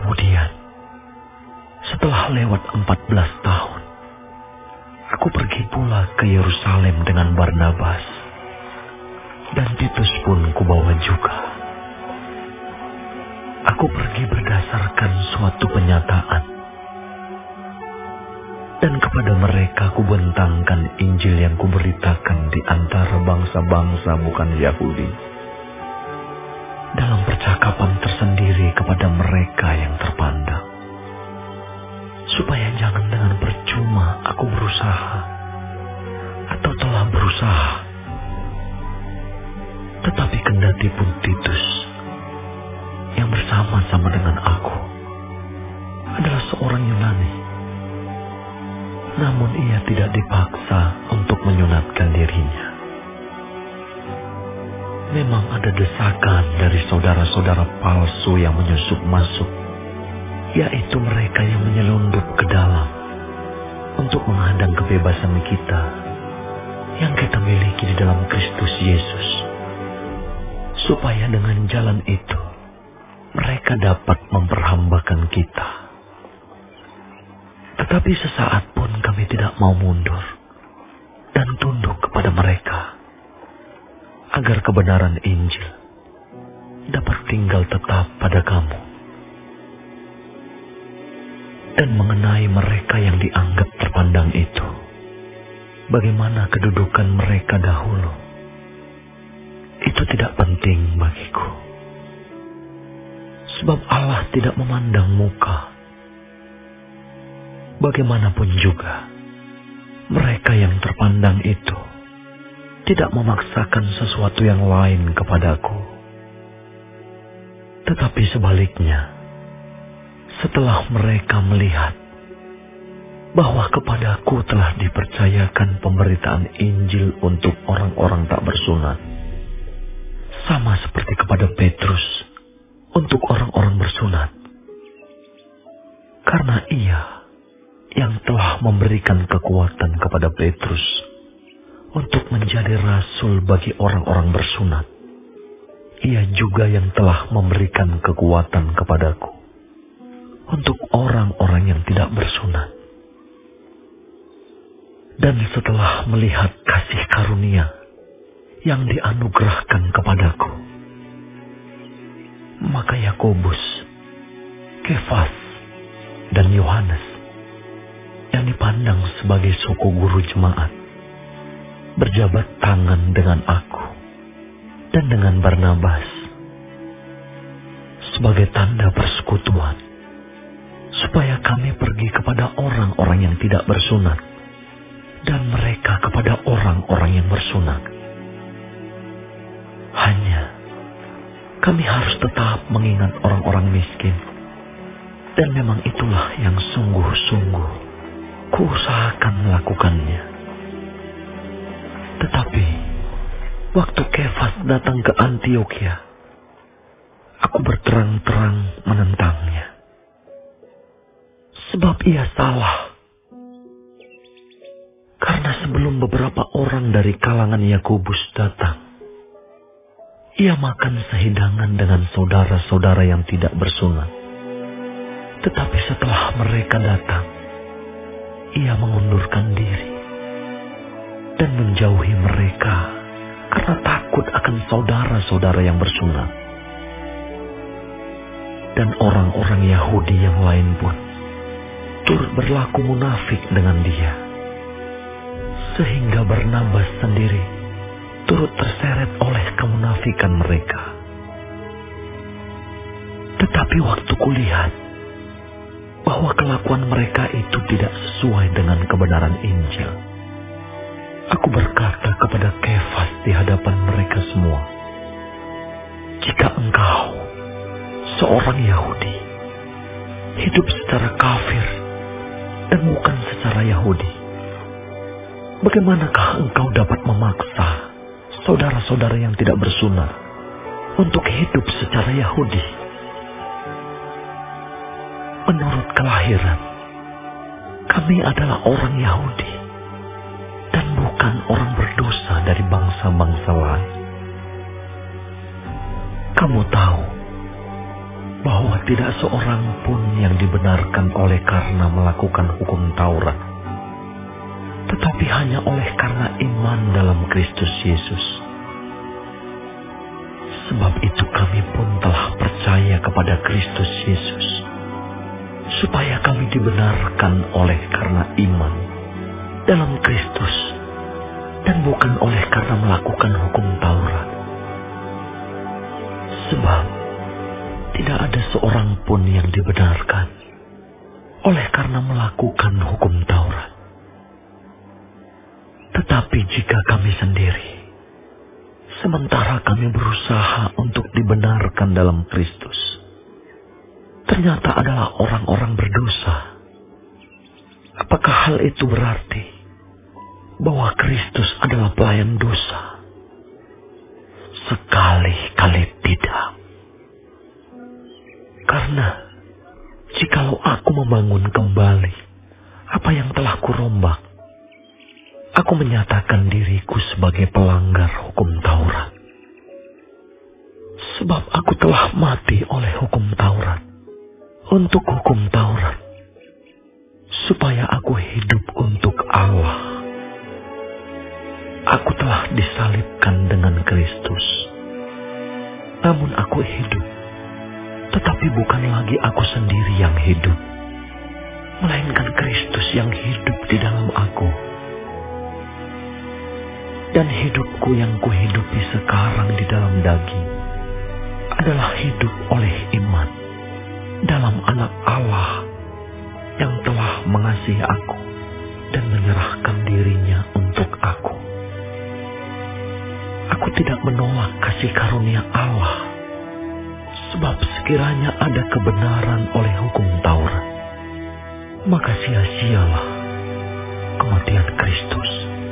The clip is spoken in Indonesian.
Kemudian, setelah lewat 14 tahun, aku pergi pula ke Yerusalem dengan Barnabas, dan Titus pun kubawa juga. Aku pergi berdasarkan suatu penyataan, dan kepada mereka kubentangkan Injil yang kuberitakan di antara bangsa-bangsa bukan Yahudi, dalam percakapan tersendiri kepada mereka yang terpandang, supaya jangan dengan percuma aku berusaha atau telah berusaha, tetapi kendati pun Titus yang bersama-sama dengan aku adalah seorang Yunani, namun ia tidak dipaksa untuk menyunatkan dirinya. Memang ada desakan dari saudara-saudara palsu yang menyusup masuk, yaitu mereka yang menyelundup ke dalam untuk menghadang kebebasan kita yang kita miliki di dalam Kristus Yesus, supaya dengan jalan itu mereka dapat memperhambakan kita. Tetapi sesaat pun kami tidak mau mundur dan tunduk kepada mereka, agar kebenaran Injil dapat tinggal tetap pada kamu. Dan mengenai mereka yang dianggap terpandang itu, bagaimana kedudukan mereka dahulu, itu tidak penting bagiku. Sebab Allah tidak memandang muka. Bagaimanapun juga, mereka yang terpandang itu tidak memaksakan sesuatu yang lain kepadaku. Tetapi sebaliknya, setelah mereka melihat bahwa kepadaku telah dipercayakan pemberitaan Injil untuk orang-orang tak bersunat, sama seperti kepada Petrus untuk orang-orang bersunat, karena ia yang telah memberikan kekuatan kepada Petrus untuk menjadi rasul bagi orang-orang bersunat, ia juga yang telah memberikan kekuatan kepadaku untuk orang-orang yang tidak bersunat. Dan setelah melihat kasih karunia yang dianugerahkan kepadaku, maka Yakobus, Kefas, dan Yohanes yang dipandang sebagai suku guru jemaat berjabat tangan dengan aku dan dengan Barnabas sebagai tanda persekutuan, supaya kami pergi kepada orang-orang yang tidak bersunat dan mereka kepada orang-orang yang bersunat. Hanya kami harus tetap mengingat orang-orang miskin, dan memang itulah yang sungguh-sungguh kuusahakan melakukannya. Tetapi waktu Kefas datang ke Antiokhia, aku berterang-terang menentangnya, sebab ia salah. Karena sebelum beberapa orang dari kalangan Yakobus datang, ia makan sehidangan dengan saudara-saudara yang tidak bersunat. Tetapi setelah mereka datang, ia mengundurkan diri dan menjauhi mereka karena takut akan saudara-saudara yang bersunat. Dan orang-orang Yahudi yang lain pun turut berlaku munafik dengan dia, sehingga Barnabas sendiri turut terseret oleh kemunafikan mereka. Tetapi waktu kulihat bahwa kelakuan mereka itu tidak sesuai dengan kebenaran Injil, aku berkata kepada Kefas di hadapan mereka semua, "Jika engkau, seorang Yahudi, hidup secara kafir dan bukan secara Yahudi, bagaimanakah engkau dapat memaksa saudara-saudara yang tidak bersunat untuk hidup secara Yahudi? Menurut kelahiran, kami adalah orang Yahudi dan bukan orang berdosa dari bangsa-bangsa lain. Kamu tahu bahwa tidak seorang pun yang dibenarkan oleh karena melakukan hukum Taurat, tetapi hanya oleh karena iman dalam Kristus Yesus. Sebab itu kami pun telah percaya kepada Kristus Yesus, supaya kami dibenarkan oleh karena iman dalam Kristus, dan bukan oleh karena melakukan hukum Taurat. Sebab tidak ada seorang pun yang dibenarkan oleh karena melakukan hukum Taurat. Tetapi jika kami sendiri, sementara kami berusaha untuk dibenarkan dalam Kristus, ternyata adalah orang-orang berdosa, apakah hal itu berarti bahwa Kristus adalah pelayan dosa? Sekali-kali tidak. Karena jikalau aku membangun kembali apa yang telah kurombak, aku menyatakan diriku sebagai pelanggar hukum Taurat. Sebab aku telah mati oleh hukum Taurat untuk hukum Taurat, supaya aku hidup untuk Allah. Aku telah disalibkan dengan Kristus. Namun aku hidup, tetapi bukan lagi aku sendiri yang hidup, melainkan Kristus yang hidup di dalam aku. Dan hidupku yang kuhidupi sekarang di dalam daging adalah hidup oleh iman dalam Anak Allah yang telah mengasihi aku dan menyerahkan dirinya untuk aku. Aku tidak menolak kasih karunia Allah, sebab sekiranya ada kebenaran oleh hukum Taurat, maka sia-sialah kematian Kristus.